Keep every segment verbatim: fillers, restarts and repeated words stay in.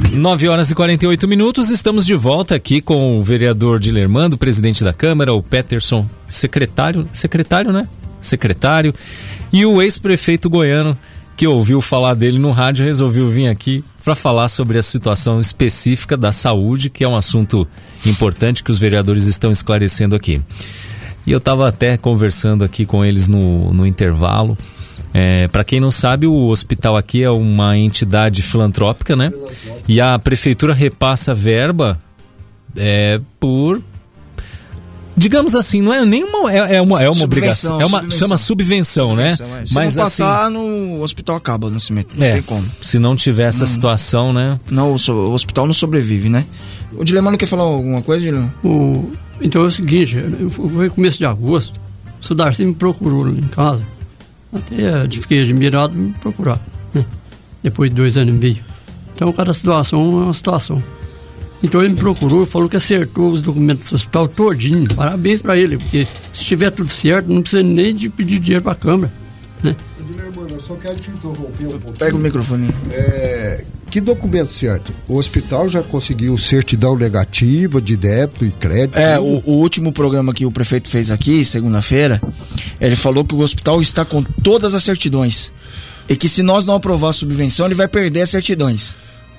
nove horas e quarenta e oito minutos, estamos de volta aqui com o vereador Dilermando, presidente da Câmara, o Peterson, secretário, secretário, né? Secretário, e o ex-prefeito goiano, que ouviu falar dele no rádio, resolveu vir aqui para falar sobre a situação específica da saúde, que é um assunto importante que os vereadores estão esclarecendo aqui. E eu estava até conversando aqui com eles no, no intervalo. É, para quem não sabe, o hospital aqui é uma entidade filantrópica, né? E a prefeitura repassa verba é, por, digamos assim, não é nenhuma, é, é uma, é uma obrigação, é uma, subvenção. chama subvenção, né? É. Se Mas não passar, assim, no hospital acaba, no cimento, não é, tem como. Se não tiver essa não, situação, né? Não, o, o hospital não sobrevive, né? O Dilemano quer falar alguma coisa, Dilemano? O, então é o seguinte, foi começo de agosto, o senhor Darcy me procurou em casa. Até fiquei admirado de me procurar, né? Depois de dois anos e meio. Então cada situação é uma situação. Então ele me procurou e falou que acertou os documentos do hospital todinho. Parabéns para ele, porque se tiver tudo certo, não precisa nem de pedir dinheiro para a Câmara, né? Mano, eu só quero te interromper um pouquinho. Pega o microfone. É, que documento certo? O hospital já conseguiu certidão negativa de débito e crédito? É, o, o último programa que o prefeito fez aqui, segunda-feira, ele falou que o hospital está com todas as certidões. E que se nós não aprovar a subvenção, ele vai perder as certidões.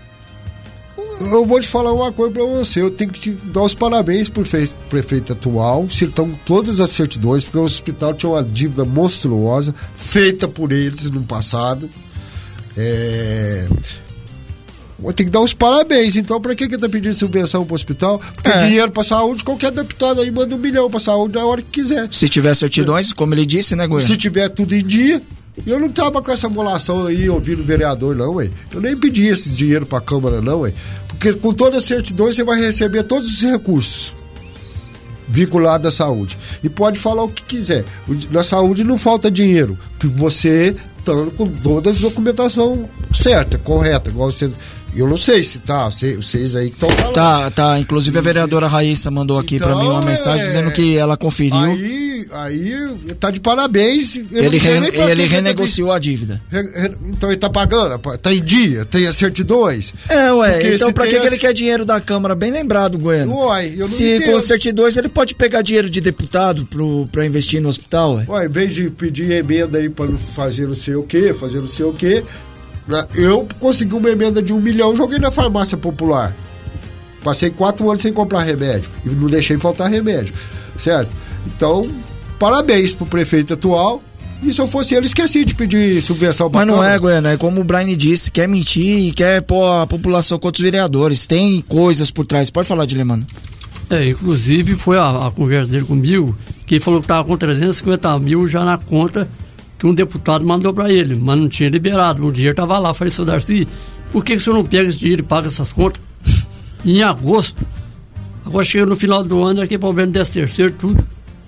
Eu vou te falar uma coisa pra você, eu tenho que te dar os parabéns pro prefeito, prefeito atual, se estão todas as certidões, porque o hospital tinha uma dívida monstruosa, feita por eles no passado. É... Tem que dar os parabéns, então pra que que tá pedindo subvenção pro hospital? Porque é. dinheiro pra saúde, qualquer deputado aí manda um milhão pra saúde na hora que quiser. Se tiver certidões, como ele disse, né, Goiânia? Se tiver tudo em dia. Eu não tava com essa molação aí ouvindo o vereador, não, ué. Eu nem pedi esse dinheiro pra Câmara, não, ué. Porque com toda a certidão você vai receber todos os recursos vinculados à saúde. E pode falar o que quiser. Na saúde não falta dinheiro, que você tá com toda a documentação certa, correta, igual você... Eu não sei se tá, vocês aí que estão falando. Tá, tá. Inclusive a vereadora Raíssa mandou aqui então, pra mim uma mensagem é... dizendo que ela conferiu. Aí, aí tá de parabéns. Ele, re, ele renegociou a dívida. Re, re, então ele tá pagando, tá em dia, tem as certidões. É, ué. Porque então pra que, as... que ele quer dinheiro da Câmara? Bem lembrado, Goiano. Uai, eu não Se entendo. Com certidões ele pode pegar dinheiro de deputado pro, pra investir no hospital, ué. Uai, em vez de pedir emenda aí pra fazer não sei o quê, fazer não sei o quê. Eu consegui uma emenda de um milhão, joguei na farmácia popular. Passei quatro anos sem comprar remédio. E não deixei faltar remédio. Certo? Então, parabéns pro prefeito atual. E se eu fosse ele, esqueci de pedir subvenção pra Mas não Câmara. é, Goiânia, é como o Brian disse, quer mentir e quer pôr a população contra os vereadores. Tem coisas por trás. Pode falar, Dilemano. É, inclusive foi a, a conversa dele comigo, que ele falou que estava com trezentos e cinquenta mil já na conta que um deputado mandou para ele, mas não tinha liberado, o dinheiro estava lá. Eu falei, senhor Darcy, por que, que o senhor não pega esse dinheiro e paga essas contas? Em agosto, agora chega no final do ano, aqui problema desse terceiro, tudo.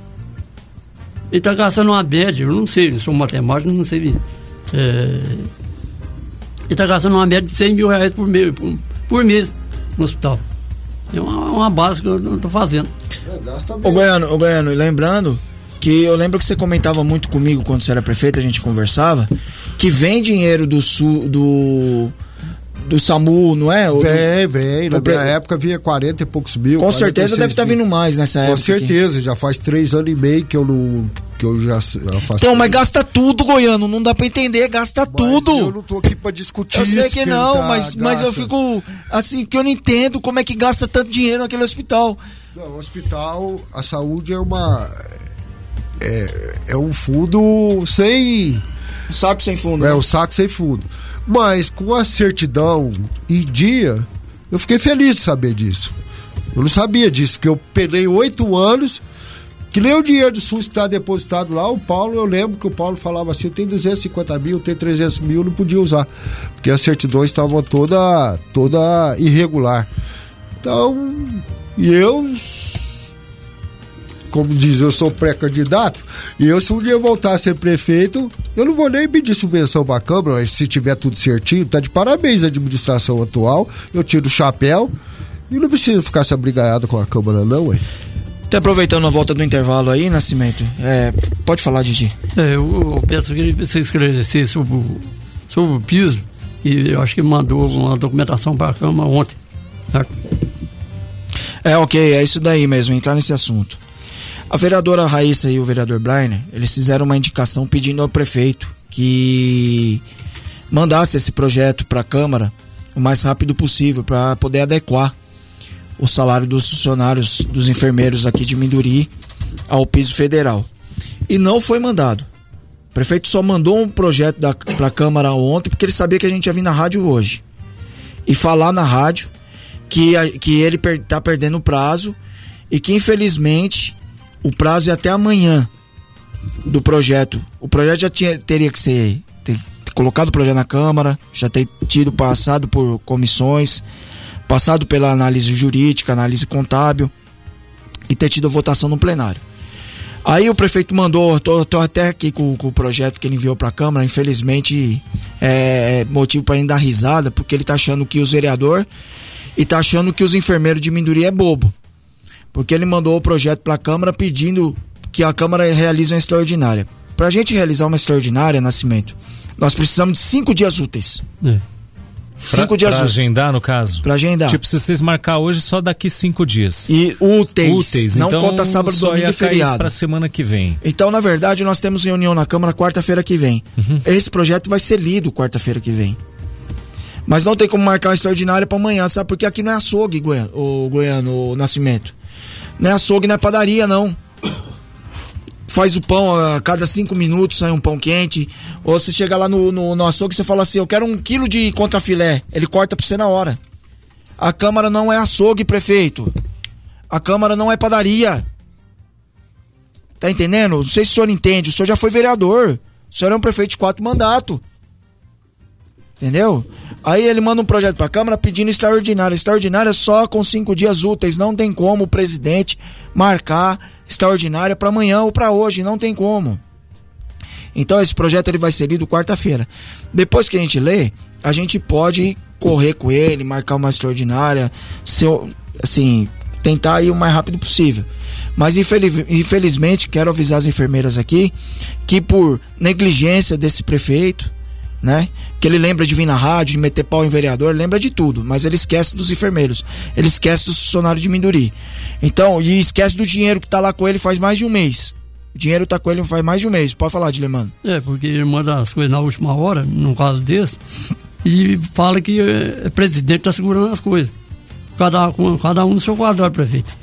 Ele está gastando uma média, eu não sei, eu sou matemático, não sei. É, ele está gastando uma média de cem mil reais por mês, por, por mês no hospital. É uma, uma base que eu não estou fazendo. Ô Goiano, ô Goiano, lembrando que eu lembro que você comentava muito comigo quando você era prefeito, a gente conversava, que vem dinheiro do sul, do do SAMU, não é? Vem, vem. Na minha época vinha quarenta e poucos mil. Com certeza deve estar vindo mais nessa época. Com certeza, aqui. Já faz três anos e meio que eu não que eu já faço. Então, mas gasta tudo, Goiano, não dá pra entender, gasta mas tudo. Eu não tô aqui pra discutir eu isso. Eu sei que não, tá, mas, mas eu fico assim, que eu não entendo como é que gasta tanto dinheiro naquele hospital. Não, o hospital, a saúde é uma... É, é um fundo sem... Um saco sem fundo. É, né? um saco sem fundo. Mas com a certidão em dia, eu fiquei feliz de saber disso. Eu não sabia disso, porque eu penei oito anos, que nem o dinheiro do SUS está depositado lá. O Paulo, eu lembro que o Paulo falava assim, tem duzentos e cinquenta mil, tem trezentos mil, não podia usar, porque as certidões estavam toda, toda irregular. Então, e eu... Como diz, eu sou pré-candidato, e eu, se um dia eu voltar a ser prefeito, eu não vou nem pedir subvenção para a Câmara, mas se tiver tudo certinho, tá de parabéns a administração atual, eu tiro o chapéu e não preciso ficar se abrigaiado com a Câmara não, ué. Até aproveitando a volta do intervalo aí, Nascimento, é, pode falar, Didi. É, eu, eu peço que você esclarecer sobre o, sobre o piso, E eu acho que mandou uma documentação para a Câmara ontem, certo? É, ok, é isso daí mesmo, entrar nesse assunto. A vereadora Raíssa e o vereador Brainer, eles fizeram uma indicação pedindo ao prefeito que mandasse esse projeto para a Câmara o mais rápido possível para poder adequar o salário dos funcionários, dos enfermeiros aqui de Minduri ao piso federal. E não foi mandado. O prefeito só mandou um projeto para a Câmara ontem porque ele sabia que a gente ia vir na rádio hoje e falar na rádio que, a, que ele está per, perdendo o prazo e que infelizmente o prazo é até amanhã do projeto. O projeto já tinha, teria que ser ter, ter colocado o projeto na Câmara, já ter tido passado por comissões, passado pela análise jurídica, análise contábil e ter tido a votação no plenário. Aí o prefeito mandou, tô, tô até aqui com, com o projeto que ele enviou para a Câmara, infelizmente é motivo para ele dar risada, porque ele tá achando que os vereadores e tá achando que os enfermeiros de Minduri é bobo. Porque ele mandou o projeto para a Câmara pedindo que a Câmara realize uma extraordinária. Para a gente realizar uma extraordinária, Nascimento, nós precisamos de cinco dias úteis. É. Cinco pra, dias pra úteis. agendar, no caso? Pra agendar. Tipo, se vocês marcar hoje, só daqui cinco dias. E úteis. Úteis. Não então, conta sábado, só domingo ia e feriado. pra semana que vem. Então, na verdade, nós temos reunião na Câmara quarta-feira que vem. Uhum. Esse projeto vai ser lido quarta-feira que vem. Mas não tem como marcar uma extraordinária pra amanhã, sabe? Porque aqui não é açougue, Goiano, o Goiano, o Nascimento. Não é açougue, não é padaria, não. Faz o pão a cada cinco minutos, sai um pão quente. Ou você chega lá no, no, no açougue e você fala assim, eu quero um quilo de contrafilé. Ele corta pra você na hora. A Câmara não é açougue, prefeito. A Câmara não é padaria. Tá entendendo? Não sei se o senhor entende. O senhor já foi vereador. O senhor é um prefeito de quatro mandatos. Entendeu? Aí ele manda um projeto pra Câmara pedindo extraordinária. Extraordinária só com cinco dias úteis. Não tem como o presidente marcar extraordinária para amanhã ou para hoje. Não tem como. Então esse projeto ele vai ser lido quarta-feira. Depois que a gente lê, a gente pode correr com ele, marcar uma extraordinária, ser, assim, tentar ir o mais rápido possível. Mas infeliz, infelizmente quero avisar as enfermeiras aqui que por negligência desse prefeito, né? Que ele lembra de vir na rádio, de meter pau em vereador, lembra de tudo, mas ele esquece dos enfermeiros, ele esquece dos funcionários de Minduri. Então, e esquece do dinheiro que tá lá com ele faz mais de um mês. O dinheiro tá com ele faz mais de um mês. Pode falar, Dilemano. É, porque ele manda as coisas na última hora, num caso desse, e fala que o presidente tá segurando as coisas. Cada, cada um no seu quadrado, prefeito.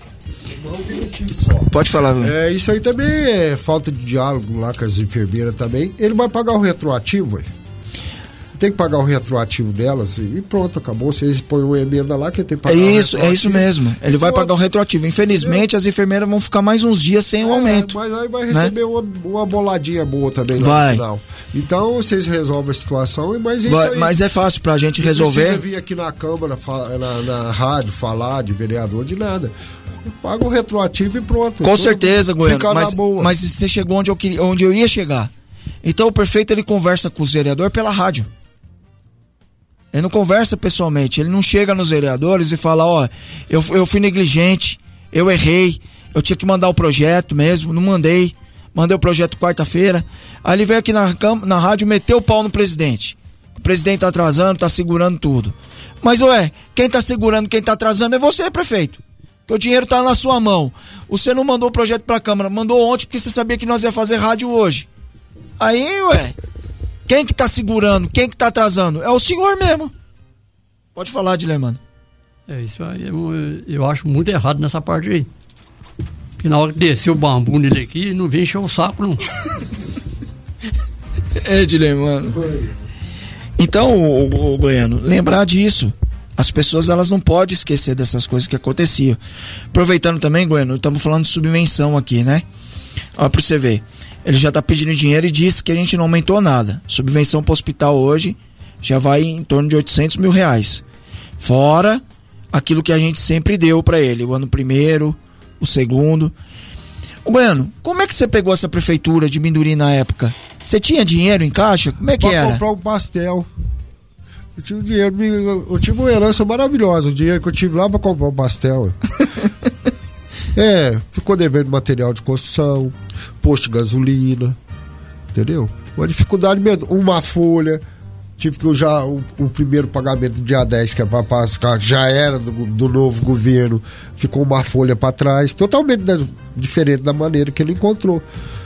Pode falar, viu? É, isso aí também é falta de diálogo lá com as enfermeiras também. Ele vai pagar o retroativo, ué. Tem que pagar o retroativo delas e pronto, acabou. Vocês põem uma emenda lá que tem que pagar é o isso, é isso mesmo. Ele vai pagar o retroativo. Infelizmente, é. as enfermeiras vão ficar mais uns dias sem o é, aumento. Mas aí vai receber, né? uma, uma boladinha boa também lá vai. no final. Então, vocês resolvem a situação, mas isso vai, aí, mas é fácil pra gente resolver. Não precisa vir aqui na Câmara, na, na rádio, falar de vereador, de nada. Paga o retroativo e pronto. Com certeza, Goiano. Fica mas, na boa. Mas você chegou onde eu, queria, onde eu ia chegar. Então o prefeito ele conversa com os vereadores pela rádio. Ele não conversa pessoalmente. Ele não chega nos vereadores e fala, ó, eu, eu fui negligente, eu errei, eu tinha que mandar o projeto mesmo, não mandei. Mandei o projeto quarta-feira. Aí ele veio aqui na, na rádio, meteu o pau no presidente. O presidente tá atrasando, tá segurando tudo. Mas ué, quem tá segurando, quem tá atrasando é você, prefeito. Porque o dinheiro tá na sua mão. Você não mandou o projeto pra Câmara, mandou ontem porque você sabia que nós ia fazer rádio hoje. Aí, ué, quem que tá segurando, quem que tá atrasando? É o senhor mesmo. Pode falar, Dilemano. É, isso aí eu, eu acho muito errado nessa parte aí. Porque na hora que descer o bambu nele aqui, não vem encher o saco, não. É, Dilemano. Então, o, o, o Goiano, lembrar disso. As pessoas, elas não podem esquecer dessas coisas que aconteciam. Aproveitando também, Goiano, estamos falando de subvenção aqui, né? Ó, pra você ver. Ele já tá pedindo dinheiro e disse que a gente não aumentou nada. Subvenção para o hospital hoje já vai em torno de oitocentos mil reais. Fora aquilo que a gente sempre deu para ele. O ano primeiro, o segundo. Ô, Goiano, como é que você pegou essa prefeitura de Minduri na época? Você tinha dinheiro em caixa? Como é que pra era? Comprar um pastel. Eu tive um dinheiro, eu tive uma herança maravilhosa. O dinheiro que eu tive lá para comprar um pastel. É, ficou devendo material de construção, posto de gasolina, entendeu? Uma dificuldade mesmo, uma folha. tive que já o, o primeiro pagamento do dia dez, que é para passar, já era do, do novo governo, ficou uma folha para trás, totalmente da, diferente da maneira que ele encontrou.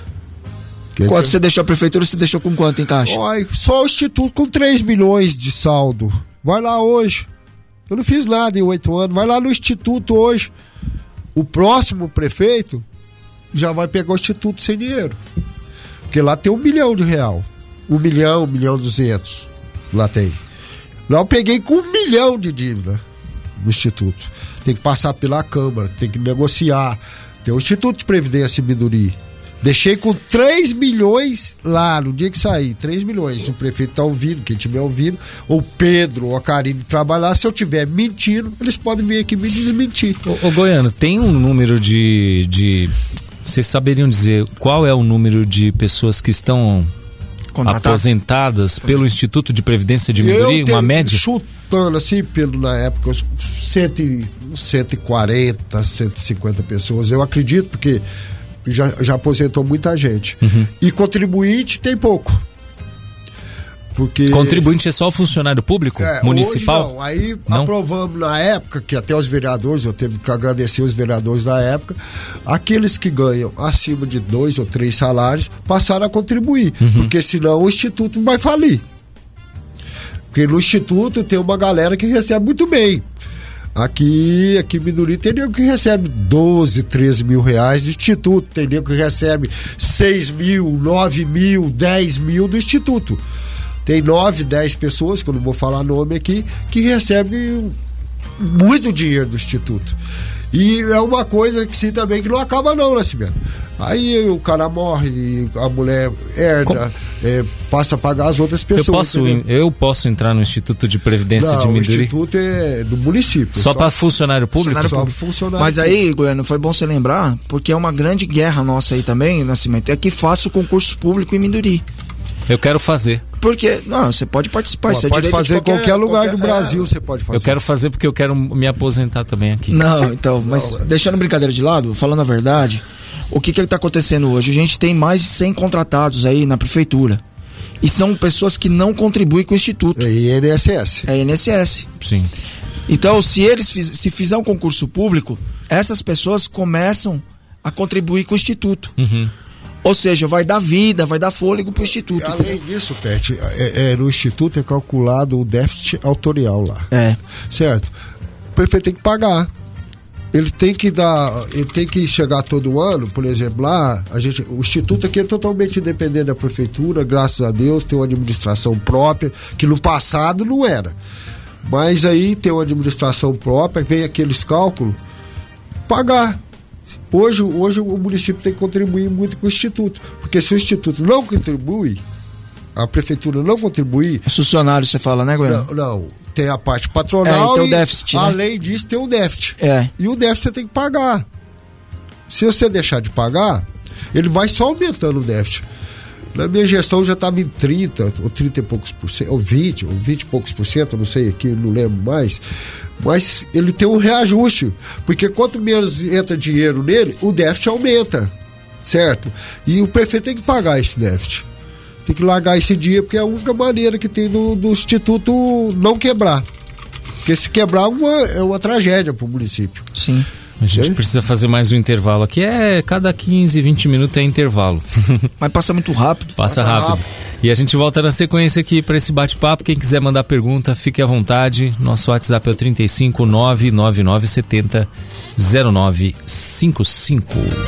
Quando você deixou a prefeitura, você deixou com quanto em caixa? Olha, só o Instituto com três milhões de saldo. Vai lá hoje. Eu não fiz nada em oito anos. Vai lá no Instituto hoje. O próximo prefeito já vai pegar o Instituto sem dinheiro. Porque lá tem um milhão de real. Um milhão, um milhão e duzentos. Lá tem. Lá eu peguei com um milhão de dívida no Instituto. Tem que passar pela Câmara, tem que negociar. Tem o Instituto de Previdência em Minduri. Deixei com três milhões lá no dia que saí, três milhões. Se o prefeito tá ouvindo, quem estiver ouvindo, ou Pedro, ou a Karine trabalhar, se eu estiver mentindo, eles podem vir aqui me desmentir. Ô, ô Goiano, tem um número de, de... Vocês saberiam dizer qual é o número de pessoas que estão aposentadas pelo Instituto de Previdência de Minduri, uma média? Chutando assim, pelo, na época, cento e quarenta, cento e cinquenta pessoas. Eu acredito, porque já, já aposentou muita gente. Uhum. E contribuinte tem pouco. Porque... Contribuinte é só funcionário público? É, municipal? Hoje não. Aí não? Aprovamos na época, que até os vereadores, eu teve que agradecer os vereadores da época, aqueles que ganham acima de dois ou três salários passaram a contribuir. Uhum. Porque senão o Instituto vai falir. Porque no Instituto tem uma galera que recebe muito bem. Aqui, aqui em Minduri tem nego que recebe doze, treze mil reais do Instituto, tem nego que recebe seis mil, nove mil, dez mil do Instituto. Tem nove, dez pessoas, que eu não vou falar nome aqui, que recebem muito dinheiro do Instituto. E é uma coisa que sim também que não acaba não, Nascimento. Aí o cara morre, a mulher herda, é, passa a pagar as outras pessoas. Eu posso, eu posso entrar no Instituto de Previdência não, de Minduri? O Instituto é do município. Só, só para funcionário público? Funcionário só público. Funcionário Mas público. Aí, Goiano, foi bom você lembrar, porque é uma grande guerra nossa aí também, Nascimento, é que faça o concurso público em Minduri. Eu quero fazer. Porque, não, você pode participar. Pô, você pode é fazer em qualquer, qualquer lugar qualquer, do Brasil, é, você pode fazer. Eu quero fazer porque eu quero me aposentar também aqui. Não, então, mas não, deixando brincadeira de lado, falando a verdade, o que que está acontecendo hoje? A gente tem mais de cem contratados aí na prefeitura. E são pessoas que não contribuem com o Instituto. É I N S S. É I N S S. Sim. Então, se eles fiz, se fizer um concurso público, essas pessoas começam a contribuir com o Instituto. Uhum. Ou seja, vai dar vida, vai dar fôlego pro Instituto. E além disso, Pet, é, é, no Instituto é calculado o déficit autorial lá. É. Certo? O prefeito tem que pagar. Ele tem que dar, ele tem que chegar todo ano, por exemplo, lá, a gente, o Instituto aqui é totalmente independente da prefeitura, graças a Deus, tem uma administração própria, que no passado não era. Mas aí tem uma administração própria, vem aqueles cálculos, pagar. Hoje, hoje o município tem que contribuir muito com o Instituto, porque se o Instituto não contribui, a prefeitura não contribuir... Os funcionários, você fala, né, Goiano? Não, não, tem a parte patronal é, e, e déficit, né? Além disso tem o déficit. É. E o déficit você tem que pagar. Se você deixar de pagar, ele vai só aumentando o déficit. Na minha gestão já estava em trinta, ou trinta e poucos por cento, ou vinte, ou vinte e poucos por cento, não sei aqui, não lembro mais. Mas ele tem um reajuste, porque quanto menos entra dinheiro nele, o déficit aumenta, certo? E o prefeito tem que pagar esse déficit. Tem que largar esse dia, porque é a única maneira que tem do, do Instituto não quebrar. Porque se quebrar é uma, é uma tragédia para o município. Sim. A gente precisa fazer mais um intervalo aqui. É, cada quinze, vinte minutos é intervalo. Mas passa muito rápido. Passa, passa rápido. rápido. E a gente volta na sequência aqui para esse bate-papo. Quem quiser mandar pergunta, fique à vontade. Nosso WhatsApp é o trinta e cinco, nove nove nove setenta, zero nove cinco cinco.